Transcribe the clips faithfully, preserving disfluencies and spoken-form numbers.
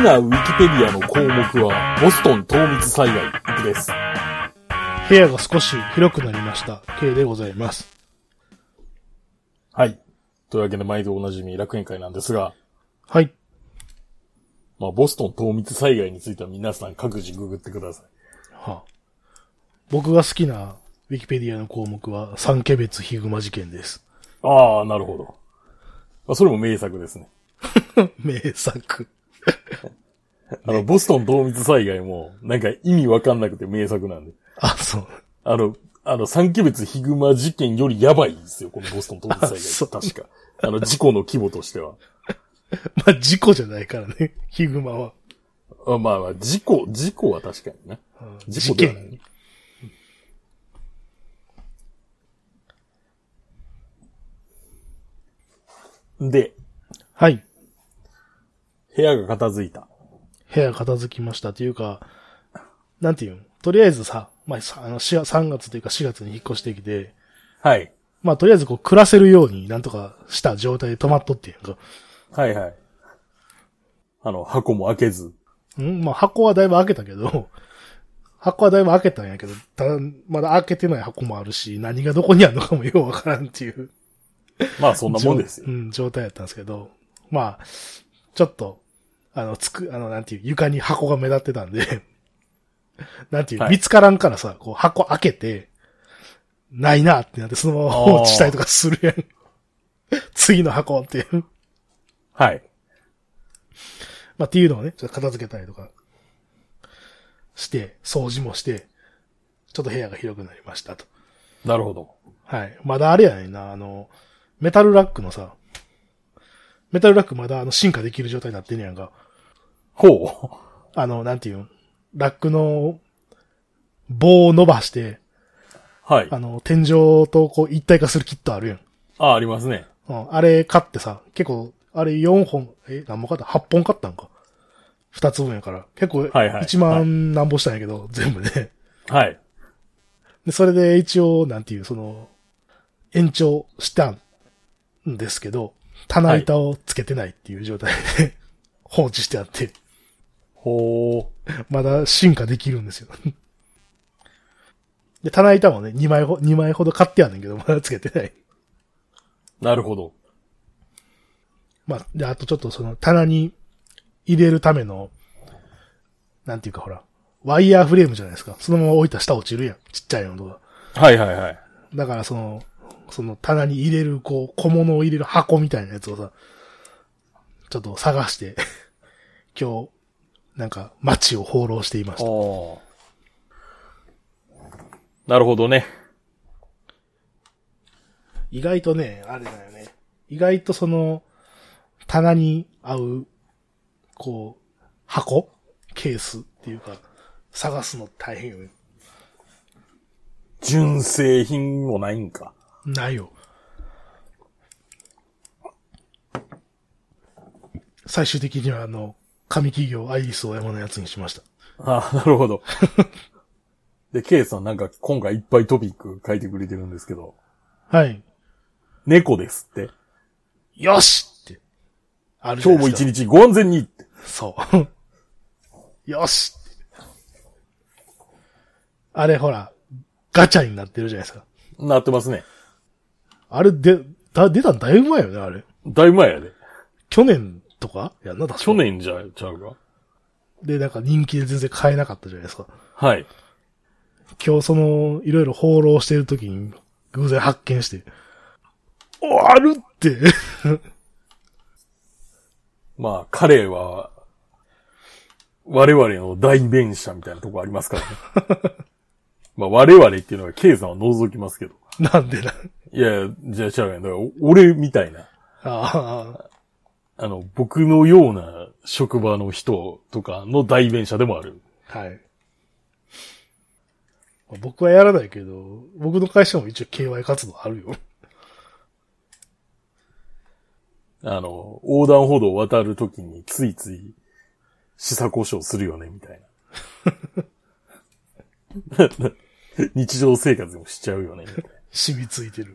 なウィキペディアの項目は、ボストン糖密災害、いくです。 部屋が少し広くなりました。K でございます。 はい。というわけで、毎度おなじみ楽園会なんですが。 はい。 まあ、ボストン糖密災害については皆さん各自ググってください。 はあ、僕が好きなウィキペディアの項目は、三毛別ヒグマ事件です。 ああ、なるほど。まあ、それも名作ですね。 名作。 あの、ボストン糖密災害も、なんか意味わかんなくて名作なんで。 あ、そう。 あの、あの、三毛別ヒグマ事件よりやばいですよ、このボストン糖密災害。確か。あの、事故の規模としては。 まあ、事故じゃないからね、ヒグマは。 あまあまあ、事故、事故は確かにね。事故ではない、ね。で。 はい。 部屋が片付いた。 部屋片付きましたというか、なんていうのとりあえずさ、まあ、あの、さんがつというかしがつに引っ越してきて。 はい。 まあ、とりあえずこう、暮らせるようになんとかした状態で止まっとってんか。 はいはい。あの、箱も開けず。 んまあ、箱はだいぶ開けたけど、箱はだいぶ開けたんやけど、ただ、まだ開けてない箱もあるし、何がどこにあるのかもようわからんっていう。 まあ、そんなもんですよ。 うん、状態やったんですけど、まあ、ちょっと、あの、つく、あの、なんていう、床に箱が目立ってたんで、なんていう、はい、見つからんからさ、こう、箱開けて、ないなってなって、そのまま放置したりとかするやん。次の箱っていう。 はい。 まあ、っていうのをね、ちょっと片付けたりとかして、掃除もして、ちょっと部屋が広くなりましたと。 なるほど。 はい。まだあれやねんな、あの、メタルラックのさ、メタルラックまだあの進化できる状態になってんねやんか。 ほう。 あの、なんていうん、ラックの棒を伸ばして、 はい。 あの、天井とこう一体化するキットあるやん。 ああ、ありますね。 うん。あれ買ってさ、結構、あれよんほん、え、何本買った ?はっ 本買ったんか。ふたつぶんやから。結構、いちまんなんぼしたんやけど、はいはい、全部で。 はい。 で、それで一応、なんていう、その、延長したんですけど、棚板をつけてないっていう状態で、はい、放置してあって。 ほー。 まだ進化できるんですよ。で、棚板もね、にまいほ、にまいほど買ってあるんだけど、まだつけてない。 なるほど。 まあ、で、あとちょっとその棚に入れるための、なんていうかほら、ワイヤーフレームじゃないですか。そのまま置いたら下落ちるやん。ちっちゃいのとか。 はいはいはい。 だからその、その棚に入れる、こう、小物を入れる箱みたいなやつをさ、ちょっと探して、今日、なんか街を放浪していました。 なるほどね。 意外とね、あれだよね。意外とその、棚に合う、こう、箱ケースっていうか、探すの大変よね。 純正品もないんか。 ないよ。最終的にはあの、紙企業アイリスオーヤマのやつにしました。 ああ、なるほど。で、ケイさんなんか今回いっぱいトピック書いてくれてるんですけど。 はい。 猫ですって。 よしって。 あるじゃないですか。今日も一日ご安全にって。 そう。よしって。あれほら、ガチャになってるじゃないですか。 なってますね。 あれで、だ、出たんだいぶ前よね、あれ。 だいぶ前やで。 去年とかやんな、確か去年じゃ、ちゃうか。 で、なんか人気で全然買えなかったじゃないですか。 はい。 今日その、いろいろ放浪してる時に、偶然発見して、お、あるってまあ、彼は、我々の代弁者みたいなとこありますからね。まあ、我々っていうのは、K さんは除きますけど。 なんでな。 いや、じゃあ違うやん。だから、俺みたいな。 ああ。 あの、僕のような職場の人とかの代弁者でもある。 はい。僕はやらないけど、僕の会社も一応 ケーワイ 活動あるよ。 あの、横断歩道を渡るときについつい、試作故障するよね、みたいな。日常生活でもしちゃうよね、みたいな。 染みついてる。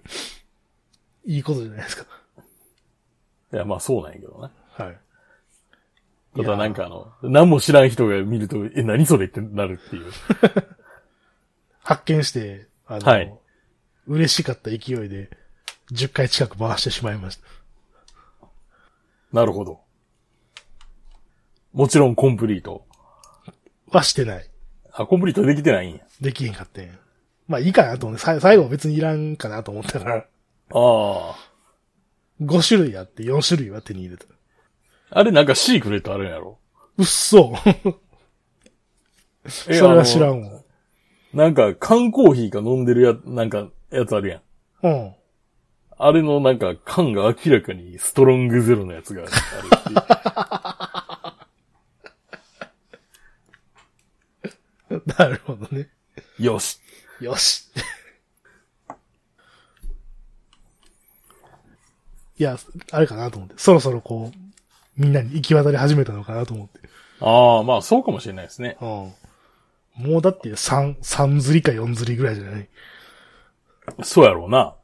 いいことじゃないですか。 いや、まあそうなんやけどね。 はい。 ただなんかあの、何も知らん人が見ると、え、何それってなるっていう。 発見して、あの、はい、嬉しかった勢いで、じゅっかい近く回してしまいました。 なるほど。もちろんコンプリート。 はしてない。 あ、コンプリートできてないんや。 できへんかってん。まあいいかなと思って、最後は別にいらんかなと思ったから。ああ。 ご種類あってよん種類は手に入れた。 あれなんかシークレットあるんやろ？ うっそ。それは知らんわ。 なんか缶コーヒーか飲んでるや、なんかやつあるやん。 うん。 あれのなんか缶が明らかにストロングゼロのやつがあるっていう。なるほどね。 よし。 よし。いや、あれかなと思って。そろそろこう、みんなに行き渡り始めたのかなと思って。 ああ、まあそうかもしれないですね。 うん。もうだって三、三釣りか四釣りぐらいじゃない？ そうやろうな。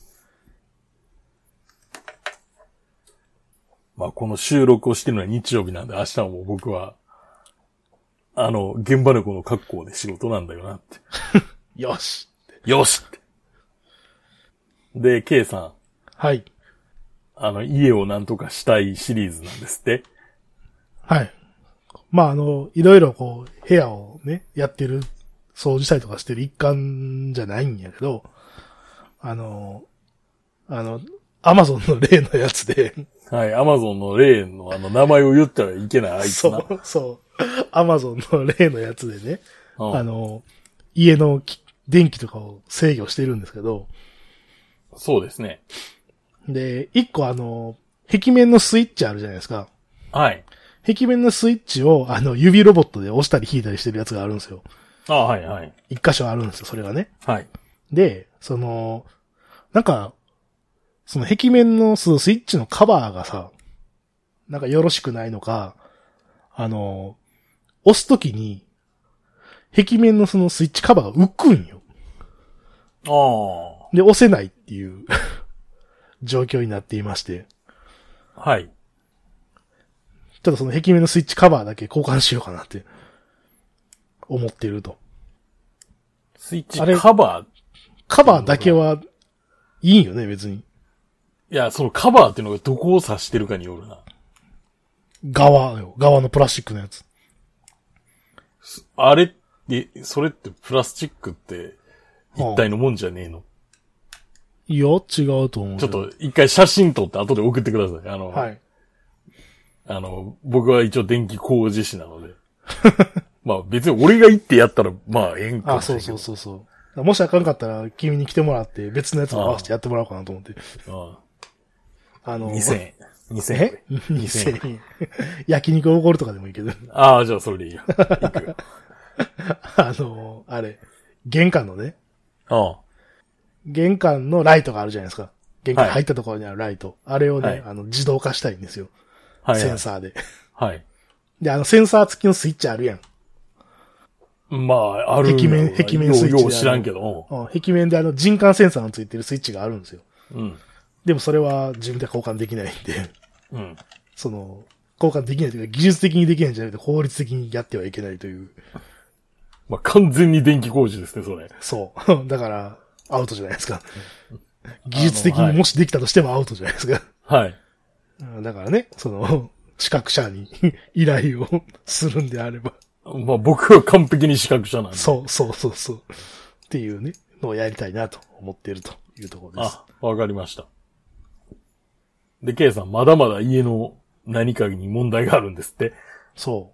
まあこの収録をしてるのは日曜日なんで明日はもう僕は、あの、現場猫の格好で仕事なんだよなって。 よしよしって。で、K さん。 はい。 あの、家をなんとかしたいシリーズなんですって。 はい。まあ、あの、いろいろこう、部屋をね、やってる、掃除したりとかしてる一環じゃないんやけど、あの、あの、アマゾンの例のやつで。 はい、アマゾンの例のあの、名前を言ったらいけないあいつな。 そう、そう。アマゾンの例のやつでね、 うん、 あの、家の電気とかを制御してるんですけど。 そうですね。 で、一個あの、壁面のスイッチあるじゃないですか。 はい。 壁面のスイッチを、あの、指ロボットで押したり引いたりしてるやつがあるんですよ。 ああ、はいはい。 一箇所あるんですよ、それがね。 はい。 で、その、なんか、その壁面のスイッチのカバーがさ、なんかよろしくないのか、あの、押すときに、壁面のそのスイッチカバーが浮くんよ。 ああ。 で、押せないっていう状況になっていまして。 はい。 ちょっとその壁面のスイッチカバーだけ交換しようかなって思ってると。 スイッチカバーカバーだけはいいんよね、別に。 いや、そのカバーっていうのがどこを指してるかによるな。 側よ。側のプラスチックのやつ。 あれって、それってプラスチックって一体のもんじゃねえの？ いや、違うと思う。 ちょっと一回写真撮って後で送ってください。あの、 はい。 あの、僕は一応電気工事士なので。まあ別に俺が行ってやったら、まあええんかもしれんけど。 あ、そうそうそうそう。もしあかんかったら君に来てもらって別のやつも合わせてやってもらおうかなと思って。 あああの、 にせんえん。にせんえん。 え ?にせんえん。焼肉おごるとかでもいいけど。 ああ、じゃあそれでいいよ。行くよ。 あの、あれ、玄関のね。 ああ。 玄関のライトがあるじゃないですか。玄関入ったところにあるライト。はい、あれをね、 はい、 あの、自動化したいんですよ。 はい、はい。 センサーで。 はい。 で、あの、センサー付きのスイッチあるやん。 まあ、ある壁面、壁面スイッチ。 よう知らんけど。 うん。壁面であの、人感センサーの付いてるスイッチがあるんですよ。 うん。 でもそれは自分で交換できないんで。 うん。 その、交換できないというか、技術的にできないんじゃなくて、法律的にやってはいけないという。 まあ、完全に電気工事ですね、それ。 そう。だから、アウトじゃないですか。技術的にもしできたとしてもアウトじゃないですか。 はい。 だからね、その、資格者に依頼をするんであれば。 まあ僕は完璧に資格者なんで。 そうそうそうそう。っていうね、のをやりたいなと思っているというところです。 あ、わかりました。で、K さん、まだまだ家の何かに問題があるんですって。 そう。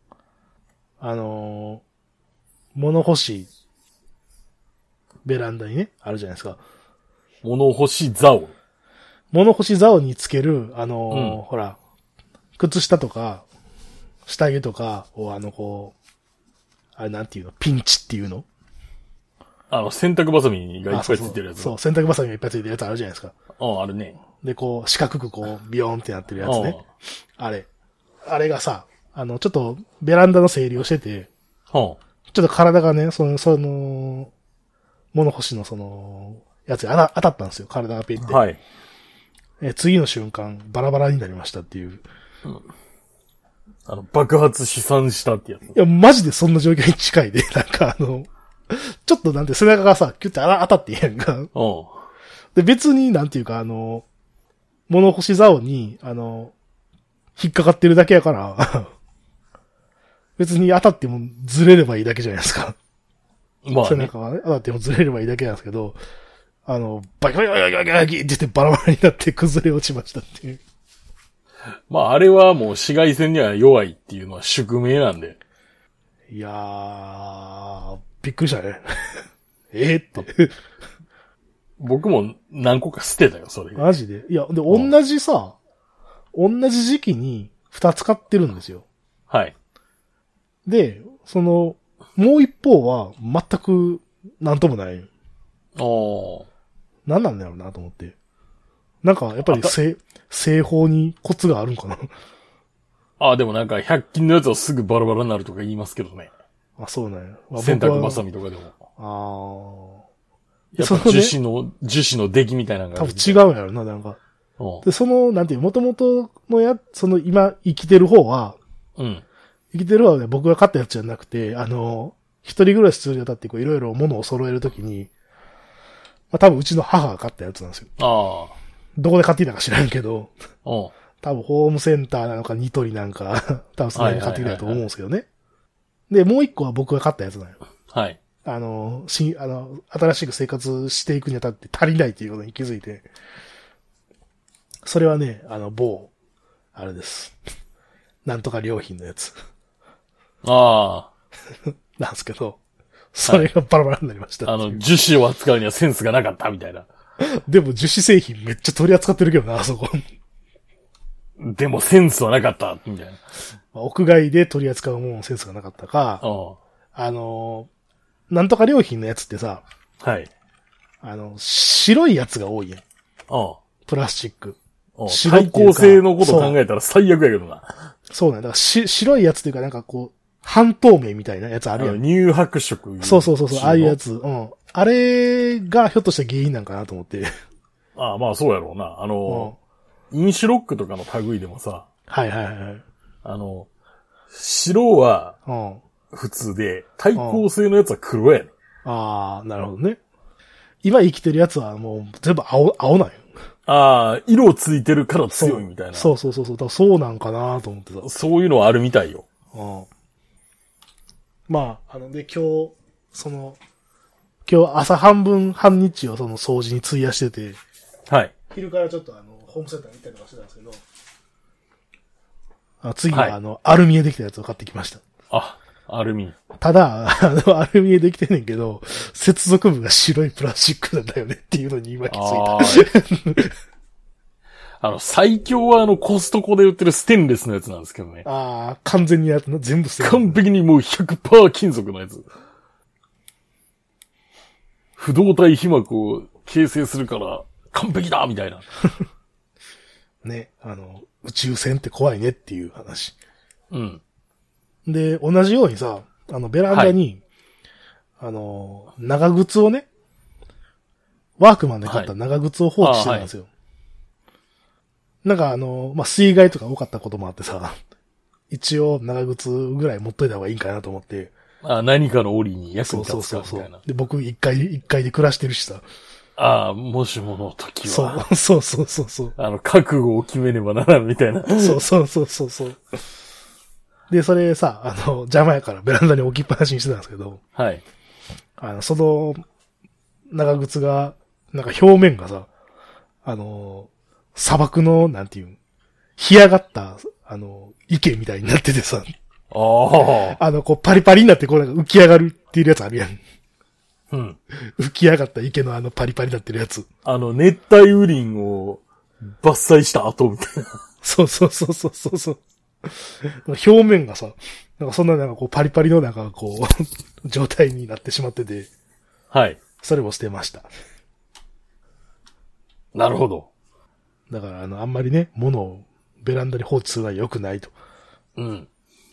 あのー、物干し、ベランダにね、あるじゃないですか。 物干し竿。 物干し竿につける、あのーうん、ほら、靴下とか、下着とかをあの、こう、あれなんていうの、ピンチっていうの？ あの、洗濯バサミがいっぱいついてるやつ。 そうそう、洗濯バサミがいっぱいついてるやつあるじゃないですか。 ああ、あるね。 で、こう、四角くこう、ビヨーンってなってるやつね。あれ。あれがさ、あの、ちょっと、ベランダの整理をしてて、 はあ、 ちょっと体がね、その、その、物干しのその、やつに当たったんですよ、体がピンって。 はい。 え、次の瞬間、バラバラになりましたっていう。 うん、 あの、爆発飛散したってやつ。いや、マジでそんな状況に近いで、なんかあの、ちょっとなんて背中がさ、キュッて当たってんやんか。うん。で、別になんていうかあの、物干し竿に、あの、引っかかってるだけやから、別に当たってもずれればいいだけじゃないですか。まあ、ね。背中がね、当たってもずれればいいだけなんですけど、あの、バキバキバキバキバキバキって言ってバラバラになって崩れ落ちましたっていう。 まあ、あれはもう紫外線には弱いっていうのは宿命なんで。 いやー、びっくりしたね。えー、って。 僕も何個か捨てたよ、それ。 マジで。いや、で、同じさ、同じ時期に二つ買ってるんですよ。 はい。 で、その、もう一方は全くなんともない。 ああ。 何なんだろうなと思って。なんか、やっぱり製、製法にコツがあるんかな。 ああ、でもなんか、百均のやつはすぐバラバラになるとか言いますけどね。 あ、そうなんや。まあ、 洗濯バサミとかでも。 ああ。 やっぱ樹脂の、樹脂の出来みたいなのが多分違うんやろな、なんか。で、その、なんていう、元々のや、その今生きてる方は、 うん。 生きてる方はね、僕が買ったやつじゃなくて、あの、一人暮らしするにあたってこういろいろ物を揃えるときに、まあ多分うちの母が買ったやつなんですよ。 ああ。 どこで買っていたか知らんけど、 うん。 多分ホームセンターなのかニトリなんか、多分その辺で買ってきたと思うんですけどね。で、もう一個は僕が買ったやつなんよ。 はい。 あの、新、あの、新しく生活していくにあたって足りないっていうことに気づいて、それはね、あの、某、あれです。なんとか良品のやつ。 ああ。 なんですけど、それがバラバラになりました、 はい。あの、樹脂を扱うにはセンスがなかったみたいな。 でも樹脂製品めっちゃ取り扱ってるけどな、あそこ。 でもセンスはなかった、みたいな。 屋外で取り扱うもんセンスがなかったか、あの、なんとか良品のやつってさ、 はい。 あの、白いやつが多いやん。プラスチック。 対抗性のこと考えたら最悪やけどな。 そうなんだ。だからし白いやつっていうかなんかこう、半透明みたいなやつあるやん。 乳白色。 そうそうそうそう、ああいうやつ。うん。あれがひょっとしたら原因なんかなと思って。 ああ、まあそうやろうな。あの、うん、インシュロックとかの類でもさ。 はいはいはい。 あの、白は、普通で、対抗性のやつは黒やね、 うん。ああ、なるほどね。今生きてるやつはもう全部青、青なんよ。 ああ、色ついてるから強いみたいな。 そうそうそうそう。だからそうなんかなと思ってた。 そういうのはあるみたいよ。 うん。まあ、あの、で、今日、その、今日朝半分半日をその掃除に費やしてて、 はい。 昼からちょっとあの、ホームセンターに行ったりとかしてたんですけど、あ次はあの、はい、アルミでできたやつを買ってきました。 あ、アルミ。 ただ、あの、アルミでできてんねんけど、接続部が白いプラスチックなんだよねっていうのに今気づいた。 あの、最強はあの、コストコで売ってるステンレスのやつなんですけどね。 ああ、完全にやつの全部ステンレス。 完璧にもう ひゃくパーセント 金属のやつ。不動体被膜を形成するから完璧だみたいな。 ね、あの、宇宙船って怖いねっていう話。 うん。 で、同じようにさ、あの、ベランダに、はい、あの、長靴をね、ワークマンで買った長靴を放置してたんですよ。はい、なんかあの、まあ、水害とか多かったこともあってさ、一応長靴ぐらい持っといた方がいいんかなと思って。 あ、何かの折に役に立つかみたいな。 そうそうそうそう。で、僕一回、一回で暮らしてるしさ。 ああ、もしもの時は。 そう、そうそうそうそう。 あの、覚悟を決めねばならんみたいな。 そうそうそうそうそう。で、それさ、あの、邪魔やからベランダに置きっぱなしにしてたんですけど。 はい。 あの、その、長靴が、なんか表面がさ、あの、砂漠の、なんていう、干上がった、あの、池みたいになっててさ。 ああ。 あの、こう、パリパリになって、こう、なんか浮き上がるっていうやつあるやん。 うん。 浮き上がった池のあのパリパリになってるやつ。 あの、熱帯雨林を伐採した後みたいな。 そうそうそうそうそうそう。表面がさ、なんかそんななんかこうパリパリのなんかこう、状態になってしまってて。 はい。 それも捨てました。 なるほど。 だからあの、あんまりね、物をベランダに放置するのは良くないと。 うん。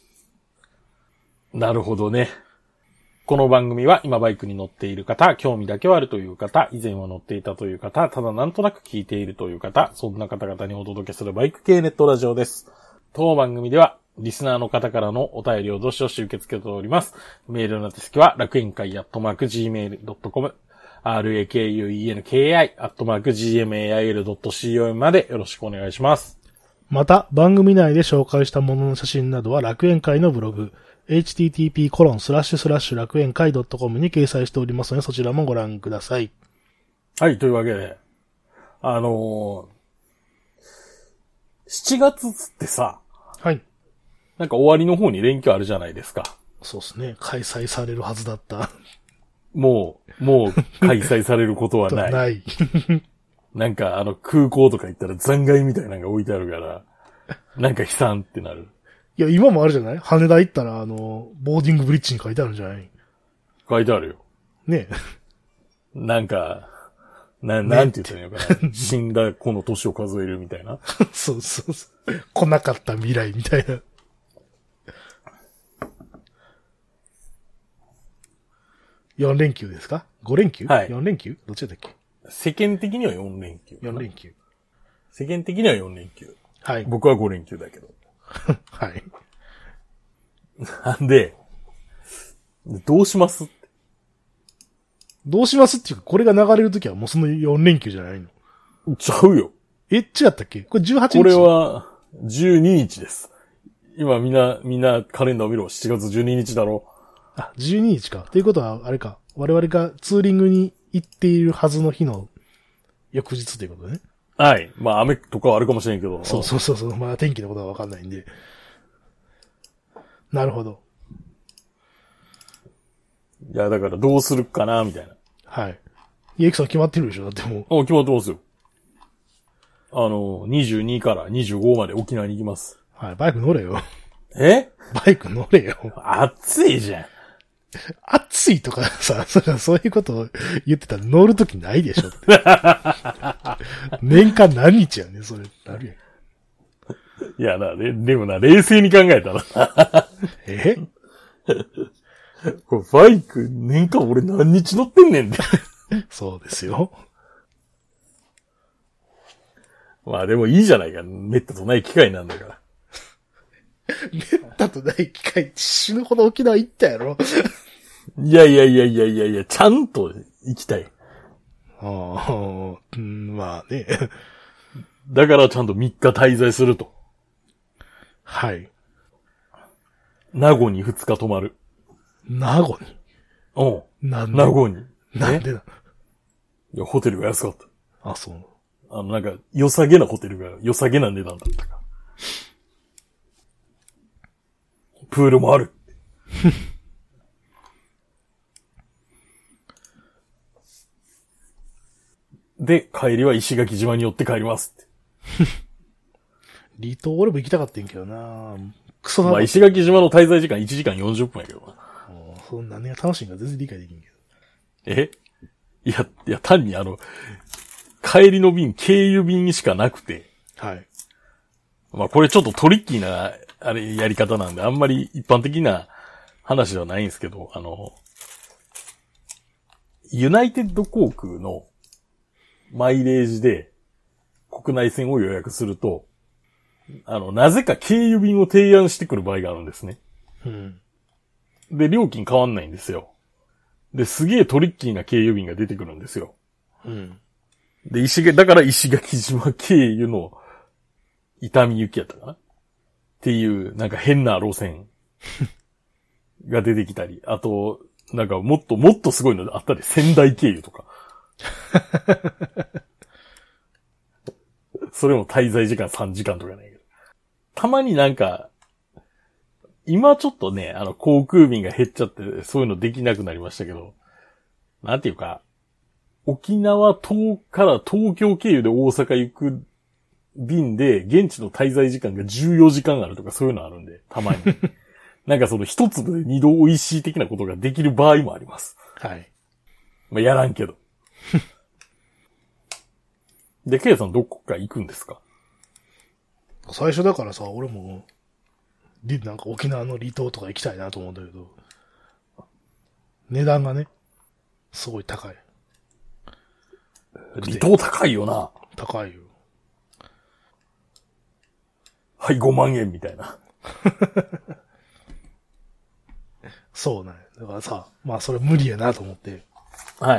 なるほどね。この番組は今バイクに乗っている方、興味だけはあるという方、以前は乗っていたという方、ただなんとなく聞いているという方、そんな方々にお届けするバイク系ネットラジオです。当番組ではリスナーの方からのお便りをどしどし受け付けております。メールの手先は楽園会アットマーク ジーメールドットコム、rakuenki アットマーク ジーエムエーアイエルドットコム までよろしくお願いします。 また、番組内で紹介したものの写真などは楽園会のブログ、エイチティーティーピーコロンスラッシュスラッシュ楽園会ドットコム に掲載しておりますので、そちらもご覧ください。 はい、というわけで、あのー、しちがつってさ、 はい。 なんか終わりの方に連休あるじゃないですか。 そうですね。開催されるはずだった。 もう、もう開催されることはない。 ない。 なんかあの空港とか行ったら残骸みたいなのが置いてあるから、なんか悲惨ってなる。 いや、今もあるじゃない？羽田行ったら、あの、ボーディングブリッジに書いてあるんじゃない？ 書いてあるよ。 ねえ。 なんか、な、なんて言ったらいいのかな。死んだ子の年を数えるみたいな。 そうそうそう。来なかった未来みたいな。よん連休ですか？ ご 連休？はい。よん連休？どっちだっけ？ 世間的にはよん連休。 よん連休。 世間的にはよん連休。 はい。 僕はご連休だけど。 はい。 なんで、どうしますって。 どうしますっていうか、これが流れるときはもうそのよん連休じゃないの？ ちゃうよ。 え、違ったっけ？これじゅうはちにち？ これはじゅうににちです。今みんな、みんなカレンダーを見ろ。しちがつじゅうににちだろ。 あ、じゅうににちか。ということは、あれか。我々がツーリングに行っているはずの日の翌日ということね。 はい。まあ雨とかはあるかもしれんけど。 そうそうそうそう。まあ天気のことはわかんないんで。なるほど。 いや、だからどうするかな、みたいな。 はい。イエクさん決まってるでしょ？だってもう。 あ、決まってますよ。あの、にじゅうにからにじゅうごまで沖縄に行きます。 はい、バイク乗れよ。 え？ バイク乗れよ。 暑いじゃん。 暑いとかさ、そういうことを言ってたら乗るときないでしょ。年間何日やねん、それ。なるやん。いやな、で、でもな、冷静に考えたら。 えこれバイク年間俺何日乗ってんねんで。 そうですよ。 まあでもいいじゃないか。めったとない機会なんだから。 めったとない機会って死ぬほど沖縄行ったやろ。 いやいやいやいやいやいや、ちゃんと行きたい。 ああ、うん、まあね。 だからちゃんとみっか滞在すると。 はい。 名護にふつか泊まる。 名護に？ うん。 なんで？ 名護に。 なんでだ？ いや、ホテルが安かった。 あ、そう。 あの、なんか、良さげなホテルが良さげな値段だったから。プールもある。で、帰りは石垣島に寄って帰りますって。 離島俺も行きたかったんけどな。クソな。 まあ、石垣島の滞在時間いちじかんよんじゅっぷんやけどな。 そんな何が楽しいんか全然理解できんけど。 えいや、いや、単にあの、帰りの便、経由便しかなくて。 はい。 まあ、これちょっとトリッキーな、あれ、やり方なんで、あんまり一般的な話ではないんですけど、あの、ユナイテッド航空のマイレージで国内線を予約すると、あの、なぜか経由便を提案してくる場合があるんですね。 うん。 で、料金変わんないんですよ。で、すげえトリッキーな経由便が出てくるんですよ。 うん。 で、石垣、だから石垣島経由の伊丹行きやったかなっていう、なんか変な路線が出てきたり、あと、なんかもっともっとすごいのあったり、仙台経由とか。それも滞在時間さんじかんとかないけど。たまになんか、今ちょっとね、あの航空便が減っちゃって、そういうのできなくなりましたけど、なんていうか、沖縄東から東京経由で大阪行く便で、現地の滞在時間がじゅうよじかんあるとかそういうのあるんで、たまに。なんかその一粒で二度美味しい的なことができる場合もあります。 はい。 まあ、やらんけど。で、ケイさんどこか行くんですか？ 最初だからさ、俺も、なんか沖縄の離島とか行きたいなと思うんだけど、値段がね、すごい高い。 離島高いよな。 高いよ。 はい、ごまんえんみたいな。 そうなんや。だからさ、まあそれ無理やなと思って。 はい。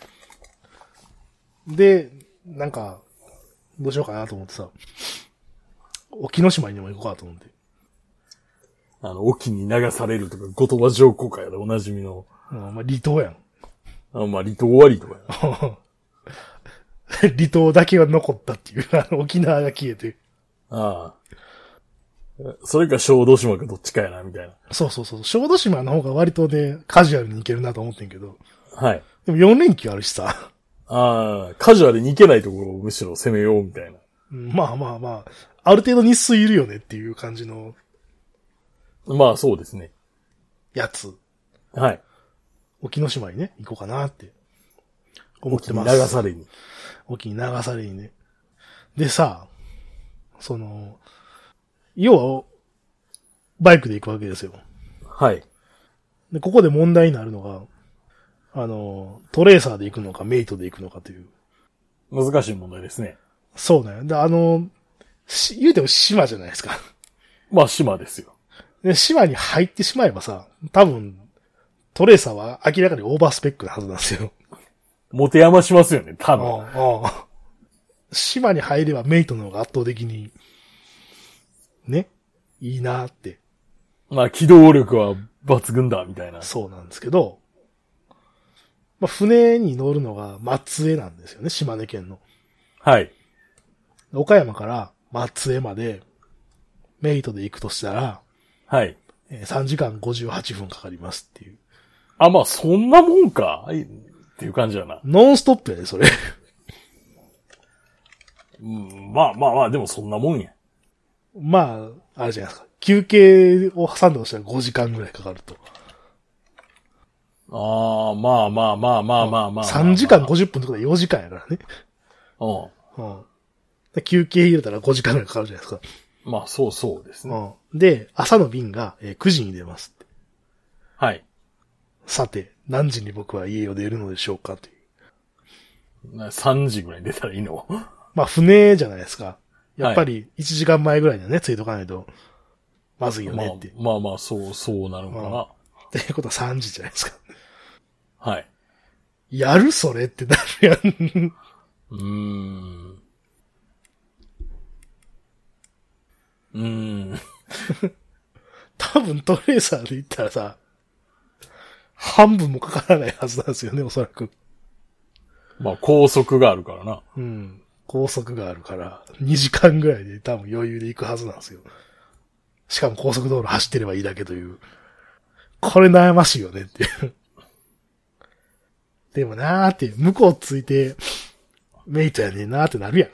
で、なんか、どうしようかなと思ってさ、沖ノ島にでも行こうかと思って。 あの、沖に流されるとか、後鳥羽上皇会でおなじみの。 うん、まあ離島やん。 あまあ離島は離島やな。離島だけは残ったっていう、あの、沖縄が消えて。 ああ。それか小豆島かどっちかやな、みたいな。 そうそうそう。小豆島の方が割とね、カジュアルに行けるなと思ってんけど。 はい。 でもよん連休あるしさ。 ああ、カジュアルに行けないところをむしろ攻めよう、みたいな。 まあまあまあ、ある程度日数いるよねっていう感じの。 まあそうですね。 やつ。 はい。 沖ノ島にね、行こうかなって思ってます。 沖に流されに。 沖に流されにね。でさ、その、要は、バイクで行くわけですよ。 はい。 で、ここで問題になるのが、あの、トレーサーで行くのか、メイトで行くのかという。 難しい問題ですね。 そうね。で、あの、し、言うても島じゃないですか。 まあ島ですよ。 で、島に入ってしまえばさ、多分、トレーサーは明らかにオーバースペックなはずなんですよ。 持て余しますよね、多分。 ああああ島に入ればメイトの方が圧倒的に、ね、いいなって。 まあ機動力は抜群だ、みたいな。 そうなんですけど、まあ、船に乗るのが松江なんですよね、島根県の。 はい。 岡山から松江まで、メイトで行くとしたら、 はい。 さんじかんごじゅうはちふんかかりますっていう。 あ、まあそんなもんかっていう感じだな。 ノンストップやね、それ。 うん、まあまあまあ、でもそんなもんや。 まあ、あれじゃないですか。休憩を挟んだとしたらごじかんぐらいかかると。 ああ、まあまあまあまあまあまあ、まあ。 さんじかんごじゅっぷんとかでよじかんやからね。 うん。 うん。で休憩入れたらごじかんぐらいかかるじゃないですか。 まあそうそうですね。 うん。で、朝の便がくじに出ますって。 はい。 さて、何時に僕は家を出るのでしょうかという。 さんじぐらいに出たらいいの？ まあ船じゃないですか。やっぱりいちじかんまえぐらいにはね、ついとかないと、まずいよねって。 まあ、まあまあ、そう、そうなるのかな。 っていうことはさんじじゃないですか。 はい。 やるそれってなるやん。 うーん。うーん。 多分トレーサーで行ったらさ、半分もかからないはずなんですよね、おそらく。 まあ、高速があるからな。 うん。高速があるから、にじかんぐらいで多分余裕で行くはずなんですよ。しかも高速道路走ってればいいだけという。これ悩ましいよねっていう。でもなーって、向こうついて、メイトやねんなーってなるやん。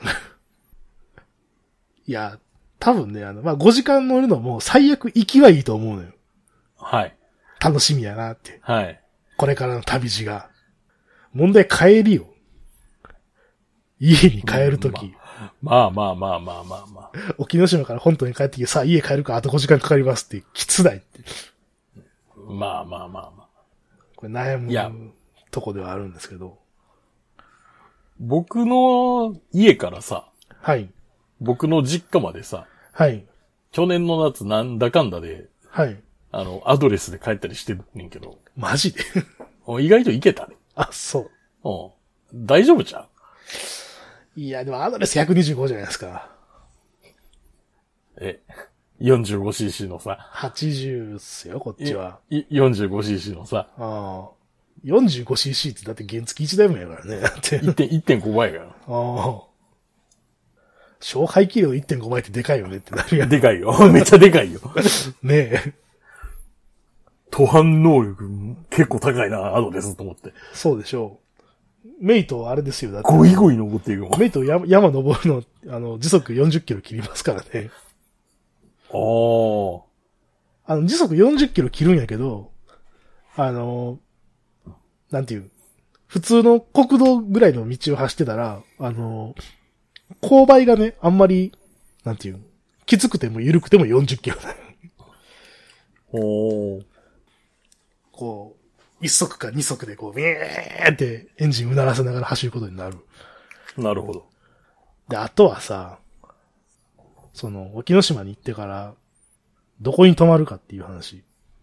いや、多分ね、あの、まあ、ごじかん乗るのも最悪行きはいいと思うのよ。 はい。 楽しみやなって。 はい。 これからの旅路が。問題帰りよ。家に帰るとき、 まあまあまあまあまあまあ。 沖ノ島から本島に帰ってきて、さあ家帰るかあとごじかんかかりますって、きつないって。 まあまあまあまあ。 これ悩むとこではあるんですけど。 僕の家からさ、 はい。 僕の実家までさ、 はい。 去年の夏なんだかんだで、 はい。 あの、アドレスで帰ったりしてるねんけど。 マジで意外といけたね。 あ、そう。 うん。大丈夫じゃん。 いや、でもアドレスひゃくにじゅうごじゃないですか。 え、よんじゅうごシーシー のさ。 はちじゅうっすよ、こっちは。 い よんじゅうごシーシー のさ。 ああ。よんじゅうごシーシー ってだって原付いちだいめやからね。だって。 いってんご 倍やから。 ああ。勝敗器量 いってんご 倍ってでかいよねってなるやん。 でかいよ。めっちゃでかいよ。 ねえ。 途半能力結構高いな、アドレスと思って。 そうでしょう。メイトあれですよ。だってゴイゴイ登っていくもん。 メイト山、山登るの、あの、時速よんじゅっキロ切りますからね。 ああ。 あの、時速よんじゅっキロ切るんやけど、あの、なんていう、普通の国道ぐらいの道を走ってたら、あの、勾配がね、あんまり、なんていう、きつくても緩くてもよんじゅっキロだよ。 おー。 こう、一足か二足でこう、ビーってエンジンうならせながら走ることになる。 なるほど。 で、あとはさ、その、沖ノ島に行ってから、 どこに泊まるかっていう話。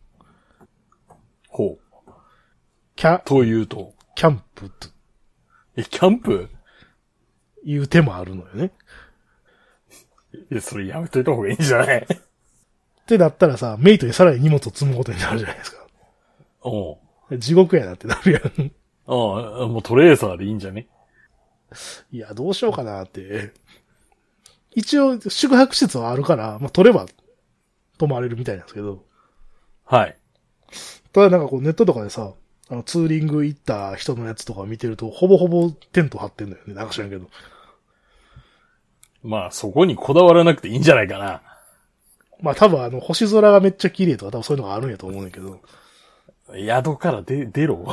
ほう。 キャ、 というと。 キャンプとえ、キャンプいう手もあるのよね。 いや、それやめといた方がいいんじゃないってなったらさ、メイトにさらに荷物を積むことになるじゃないですか。 おう。 地獄やなってなるやん。 ああ、もうトレーサーでいいんじゃね？ いや、どうしようかなって。一応、宿泊施設はあるから、まあ、取れば泊まれるみたいなんですけど。 はい。 ただなんかこうネットとかでさ、あのツーリング行った人のやつとか見てると、ほぼほぼテント張ってんだよね。なんか知らんけど。 まあ、そこにこだわらなくていいんじゃないかな。 まあ多分あの、星空がめっちゃ綺麗とか多分そういうのがあるんやと思うんだけど。 宿から出、出ろ。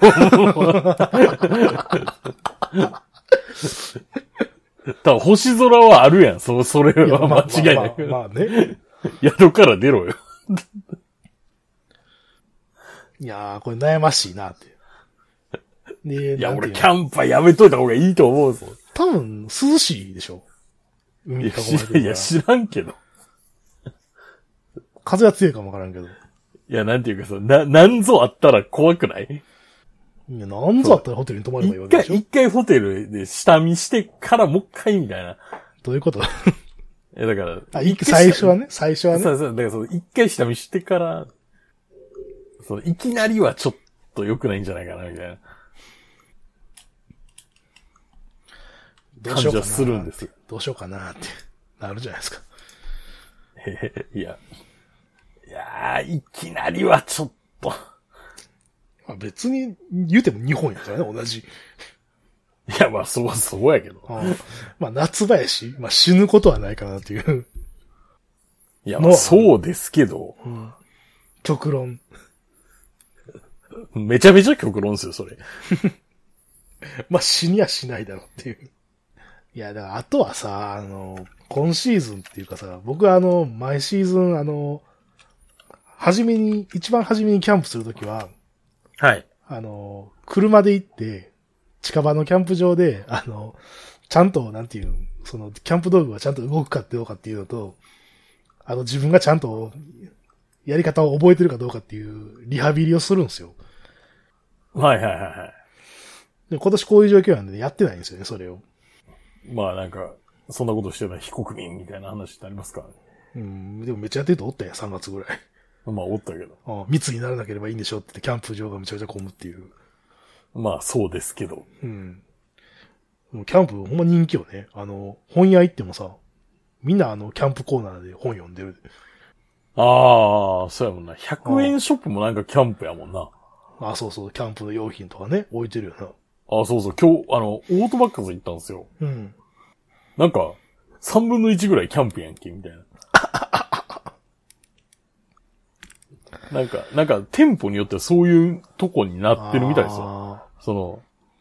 多分星空はあるやん。そ、それは間違いない。 まあ、まあまあ、まあね。 宿から出ろよ。 いやー、これ悩ましいなって。で、 いや、俺なんていうのキャンパーやめといた方がいいと思うぞ。 多分、涼しいでしょ。海に囲まれてるから。 いや、知らんけど。 風は強いかもわからんけど。 いや、なんていうかさ、な、なんぞあったら怖くない？ いや、なんぞあったらホテルに泊まればいいわけでしょ。 一回、一回ホテルで下見してからもう一回みたいな。 どういうこと？ え、だから。 あ、最初はね、最初はね。 そうそう、だからその、一回下見してから、その、いきなりはちょっと良くないんじゃないかな、みたいな。 どうしようかな。 感じはするんですよ。 どうしようかなって、なるじゃないですか。 へへ、いや。いやー、いきなりはちょっと。 まあ別に、言うても日本やからね、同じ。 いや、まあ、そう、そうやけど。 ああまあ夏場やし、まあ死ぬことはないかなっていう。 いや、まあ、そうですけど。 うん、極論。 めちゃめちゃ極論ですよ、それ。 まあ死にはしないだろうっていう。いや、だからあとはさ、あの、今シーズンっていうかさ、僕はあの、毎シーズンあの、初めに、一番初めにキャンプするときは、 はい。 あの、車で行って、近場のキャンプ場で、あの、ちゃんと、なんていう、その、キャンプ道具がちゃんと動くかどうかっていうのと、あの、自分がちゃんと、やり方を覚えてるかどうかっていう、リハビリをするんですよ。 はいはいはいはい。 で、今年こういう状況なんで、ね、やってないんですよね、それを。 まあなんか、そんなことしてるのは非国民みたいな話ってありますからね。 うん、でもめっちゃやってるとおったんや、さんがつぐらい。 まあおったけど。 ああ密にならなければいいんでしょって言って、キャンプ場がめちゃめちゃ混むっていう。 まあそうですけど。 うん。もうキャンプほんま人気よね。あの、本屋行ってもさ、みんなあの、キャンプコーナーで本読んでる。 ああ、そうやもんな。ひゃくえんショップもなんかキャンプやもんな。 ああ、そうそう、キャンプの用品とかね、置いてるよな。 ああ、そうそう。今日、あの、オートバックス行ったんですよ。 うん。 なんか、三分の一ぐらいキャンプやんけ、みたいな。なんか、なんか、店舗によってはそういうとこになってるみたいですよ。その、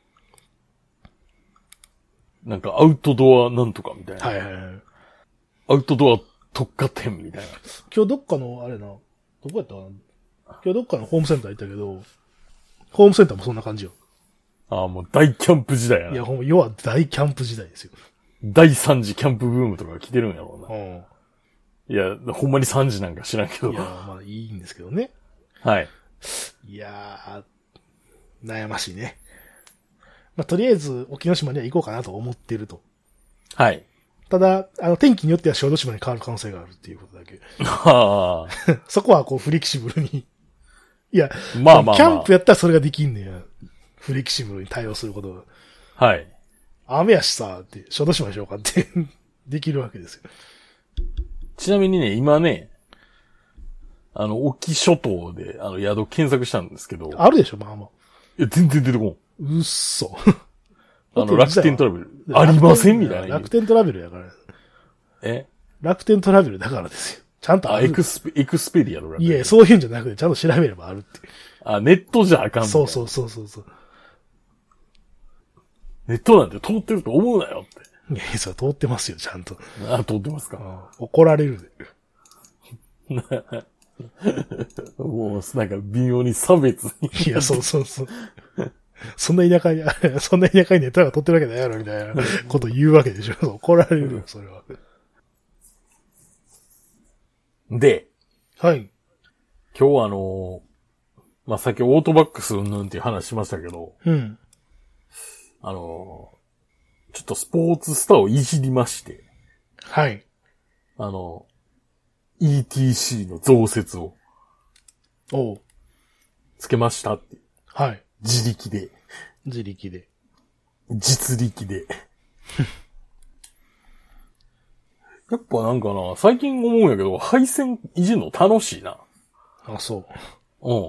なんか、アウトドアなんとかみたいな。 はいはいはい。 アウトドア特化店みたいな。 今日どっかの、あれな、どこやったかな今日どっかのホームセンター行ったけど、ホームセンターもそんな感じよ。 ああ、もう大キャンプ時代やな。 いや、ほんま、要は大キャンプ時代ですよ。 第三次キャンプブームとか来てるんやろうな。 うん。 いや、ほんまにさんじなんか知らんけど。 いや、まあいいんですけどね。 はい。 いやー、悩ましいね。まあとりあえず、沖ノ島には行こうかなと思ってると。 はい。 ただ、あの、天気によっては小豆島に変わる可能性があるっていうことだけ。 はあ。 そこはこう、フレキシブルに。いや、 まあまあ、まあ、 キャンプやったらそれができんねや。フレキシブルに対応することが。 はい。 雨やしさ、って、小豆島にしようかってできるわけですよ。 ちなみにね、今ね、あの、沖諸島で、あの、宿検索したんですけど。 あるでしょ、まあまあ。 いや、全然出てこん。 うっそ。 あの、楽天トラベル。ありませんみたいな。 楽天トラベルやから。 え楽天トラベルだからですよ。ちゃんとある。 あ、エクスペ、エクスペディアの楽天。 いや、そういうんじゃなくて、ちゃんと調べればあるって。 あ、ネットじゃあかん。 そうそうそうそうそう。 ネットなんて通ってると思うなよって。 いや、それ通ってますよ、ちゃんと。 あ、通ってますか。 ああ怒られるで。 もう、なんか微妙に差別に。 いや、そうそうそう。そんな田舎に、そんな田舎にネットが取ってるわけないやろ、みたいなこと言うわけでしょ。怒られるよ、それは。 で、 はい。 今日はあの、まあ、さっきオートバックスうんぬんっていう話しましたけど、 うん。 あの、ちょっとスポーツスターをいじりまして、 はい。 あの、イーティーシー の増設をおう。 つけましたって。 はい。 自力で。 自力で。 実力で。やっぱなんかな、最近思うんやけど、配線いじるの楽しいな。 あ、そう。うん。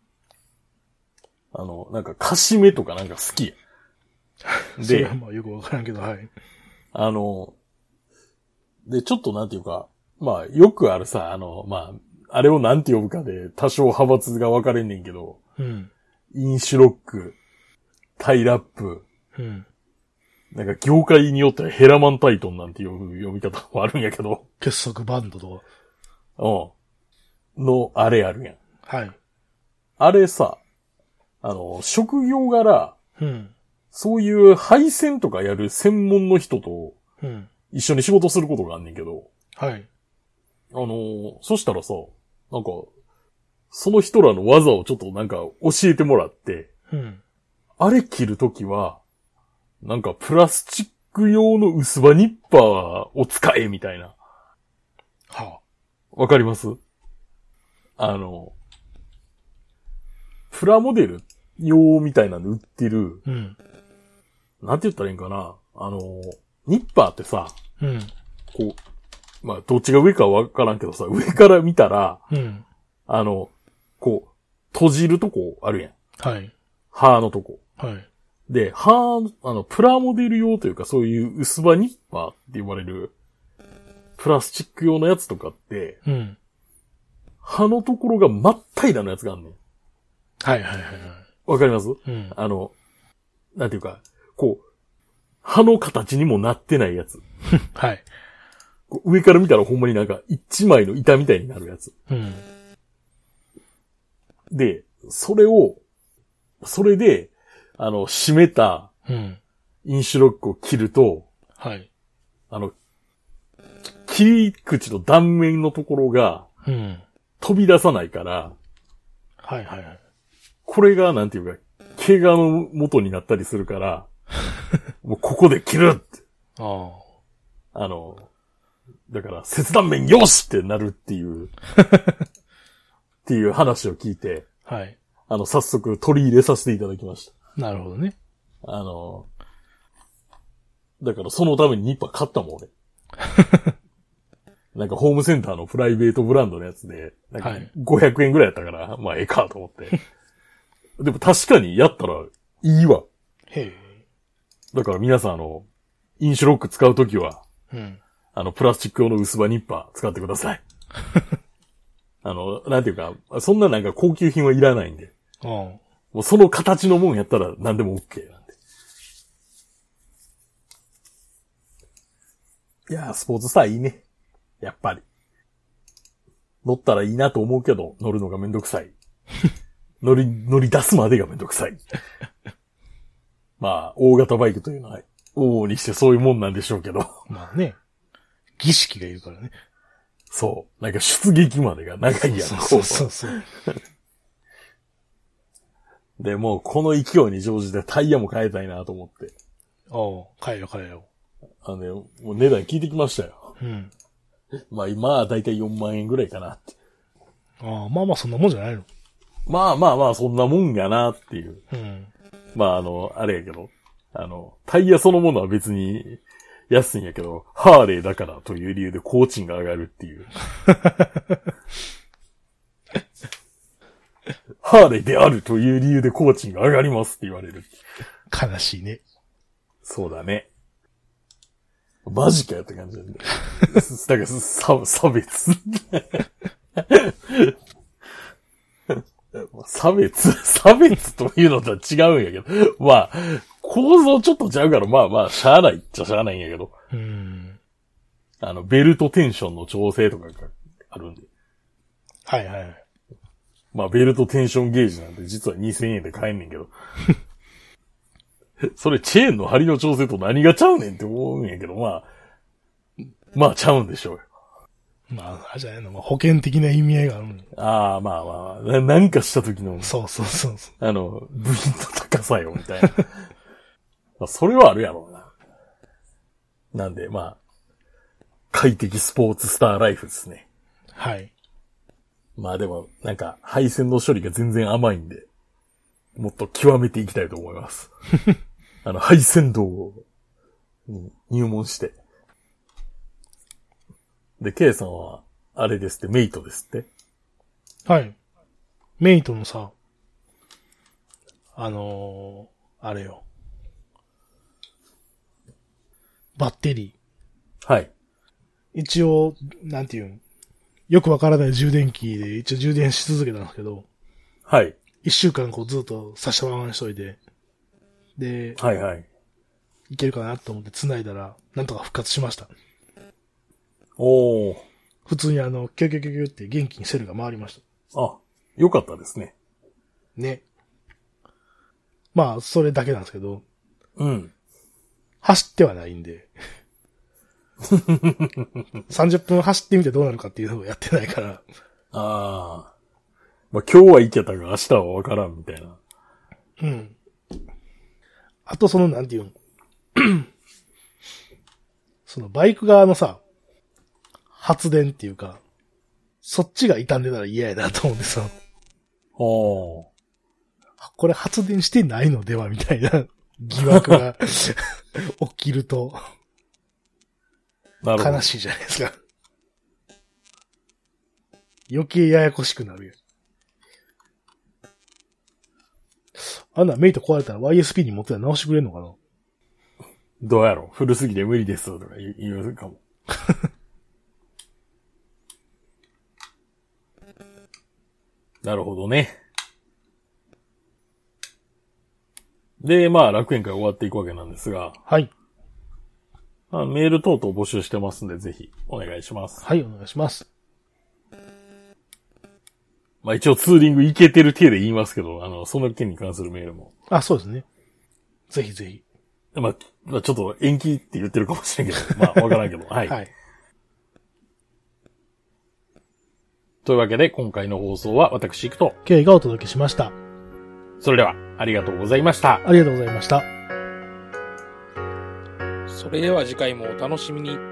あの、なんか、カシメとかなんか好きや。 で、それはまあよくわからんけど、はい。 あの、で、ちょっとなんていうか、まあ、よくあるさ、あの、まあ、あれをなんて呼ぶかで多少派閥が分かれんねんけど、 うん。 インシュロック、タイラップ、 うん。 なんか業界によってはヘラマンタイトンなんていう読み方もあるんやけど。 結束バンドとか。 うん。の、あれあるやん。 はい。 あれさ、あの、職業柄、 うん。 そういう配線とかやる専門の人と、 うん。 一緒に仕事することがあんねんけど、 はい。 あのー、そしたらさ、なんか、その人らの技をちょっとなんか教えてもらって、 うん。 あれ切るときは、なんかプラスチック用の薄刃ニッパーを使えみたいな。 はわかります？あの、プラモデル用みたいなんで売ってる、 うん。 なんて言ったらいいんかな。あの、ニッパーってさ、 うん。 こう、まあ、どっちが上かわからんけどさ、上から見たら、 うん。 あの、こう、閉じるとこあるやん。 はい。 刃のとこ。 はい。 で、刃、あの、プラモデル用というか、そういう薄刃ニッパーって呼ばれる、プラスチック用のやつとかって、 うん。 刃のところが真っ平らなやつがあんねん。 はいはいはいはい。 わかります？ うん。 あの、なんていうか、こう、刃の形にもなってないやつ。 はい。 上から見たらほんまになんか一枚の板みたいになるやつ。 うん。 で、それを、それで、あの、締めた、インシュロックを切ると、 はい。 あの、切り口の断面のところが、 うん。 飛び出さないから、 はいはいはい。 これが、なんていうか、怪我の元になったりするから、もうここで切るって。 ああの、だから、切断面よしってなるっていう、っていう話を聞いて、 はい。 あの、早速取り入れさせていただきました。 なるほどね。 あの、だからそのためにニッパー買ったもん、俺。なんかホームセンターのプライベートブランドのやつで、なんかごひゃくえんぐらいやったから、はい、まあええかと思って。でも確かにやったらいいわ。 へえ。 だから皆さんあの、インシュロック使うときは、 うん、 あの、プラスチック用の薄刃ニッパー使ってください。あの、なんていうか、そんななんか高級品はいらないんで。 ああ。 もうその形のもんやったら何でも OK なんで。いやー、スポーツスターいいね。やっぱり。乗ったらいいなと思うけど、乗るのがめんどくさい。乗り、乗り出すまでがめんどくさい。まあ、大型バイクというのは、往々にしてそういうもんなんでしょうけど。 まあね。儀式がいるからね。 そう。なんか出撃までが長いやん。 そうそうそうそう。 で、もうこの勢いに乗じてタイヤも変えたいなと思って。 おう、変えよ変えよ。 あのね、もう値段聞いてきましたよ。 うん。 まあ今はだいたいよんまんえんぐらいかなって。 ああ、まあまあそんなもんじゃないの。 まあまあまあそんなもんやなっていう。 うん。 まああの、あれやけど。あの、タイヤそのものは別に安いんやけど、ハーレーだからという理由で工賃が上がるっていう。ハーレーであるという理由で工賃が上がりますって言われる。 悲しいね。 そうだね。マジかよって感じなんだよ。だから差、差別。差別、差別というのとは違うんやけど。まあ、構造ちょっとちゃうから、まあまあ、しゃあないっちゃしゃあないんやけど。 うん。 あの、ベルトテンションの調整とかがあるんで。 はいはい。 まあ、ベルトテンションゲージなんて実はにせんえんで買えんねんけど。それチェーンの針の調整と何がちゃうねんって思うんやけど、まあ、まあちゃうんでしょうよ。 まあ、あれじゃないの、保険的な意味合いがあるの。 ああ、まあまあ、ななんかした時の、 そうそうそうそう。 あの、部品の高さよ、みたいな。まあそれはあるやろうな。なんで、まあ、快適スポーツスターライフですね。 はい。 まあでも、なんか、配線の処理が全然甘いんで、もっと極めていきたいと思います。あの、配線道に入門して。で、K さんは、あれですって、メイトですって。 はい。メイトのさ、あのー、あれよ。バッテリー。はい。 一応、なんていうん、よくわからない充電器で一応充電し続けたんですけど、 はい。 一週間こうずっと差したままにしといて、で、 はいはい。 いけるかなと思って繋いだら、なんとか復活しました。 おー。 普通にあの、キュキュキュキュって元気にセルが回りました。 あ、よかったですね。 ね。まあ、それだけなんですけど、 うん。 走ってはないんで、さんじゅっぷん走ってみてどうなるかっていうのをやってないから。 ああ。まあ、今日は行けたが明日はわからんみたいな。 うん。あとその、なんていうのそのバイク側のさ、発電っていうか、そっちが傷んでたら嫌やなと思ってさ。 おー。 これ発電してないのではみたいな疑惑が起きると悲しいじゃないですか。余計ややこしくなるよ。あんなメイト壊れたら ワイエスピー に持ってたら直してくれんのかな。 どうやろう、古すぎて無理ですとか言う、言うかも。なるほどね。で、まあ、楽園会終わっていくわけなんですが。 はい。 まあ、メール等々募集してますんで、ぜひ、お願いします。 はい、お願いします。 まあ、一応ツーリング行けてる体で言いますけど、あの、その件に関するメールも。 あ、そうですね。ぜひぜひ。 まあ、まあ、ちょっと延期って言ってるかもしれんけど、まあ、わからんけど、はい。はい。というわけで、今回の放送は私行くと、 Kがお届けしました。 それでは、ありがとうございました。 ありがとうございました。 それでは次回もお楽しみに。